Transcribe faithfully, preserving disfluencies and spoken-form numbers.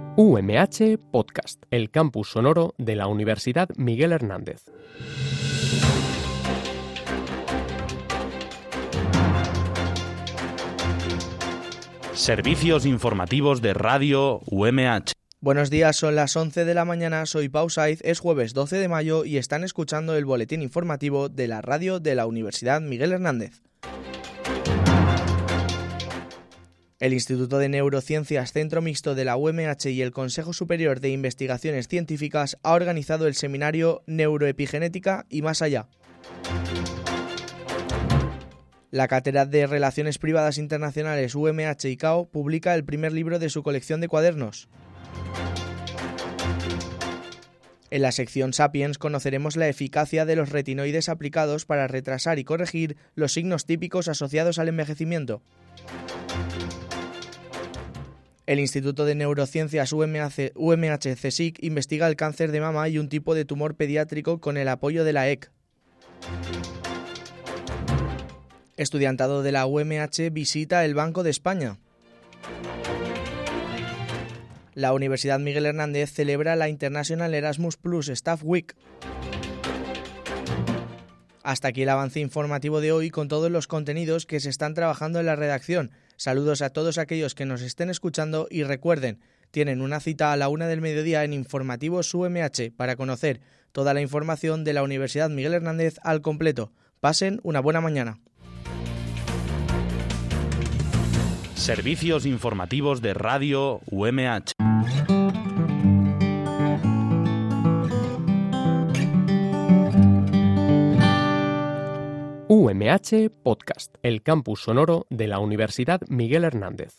U M H Podcast, el campus sonoro de la Universidad Miguel Hernández. Servicios informativos de Radio U M H. Buenos días, son las once de la mañana, soy Pau Saiz, es jueves doce de mayo y están escuchando el boletín informativo de la radio de la Universidad Miguel Hernández. El Instituto de Neurociencias Centro Mixto de la U M H y el Consejo Superior de Investigaciones Científicas ha organizado el seminario Neuroepigenética y más allá. La Cátedra de Relaciones Privadas Internacionales U M H I C A O publica el primer libro de su colección de cuadernos. En la sección Sapiens conoceremos la eficacia de los retinoides aplicados para retrasar y corregir los signos típicos asociados al envejecimiento. El Instituto de Neurociencias U M H C S I C investiga el cáncer de mama y un tipo de tumor pediátrico con el apoyo de la E C. Estudiantado de la U M H visita el Banco de España. La Universidad Miguel Hernández celebra la International Erasmus Plus Staff Week. Hasta aquí el avance informativo de hoy con todos los contenidos que se están trabajando en la redacción. Saludos a todos aquellos que nos estén escuchando y recuerden, tienen una cita a la una del mediodía en Informativos U M H para conocer toda la información de la Universidad Miguel Hernández al completo. Pasen una buena mañana. Servicios informativos de Radio U M H. U M H Podcast, el campus sonoro de la Universidad Miguel Hernández.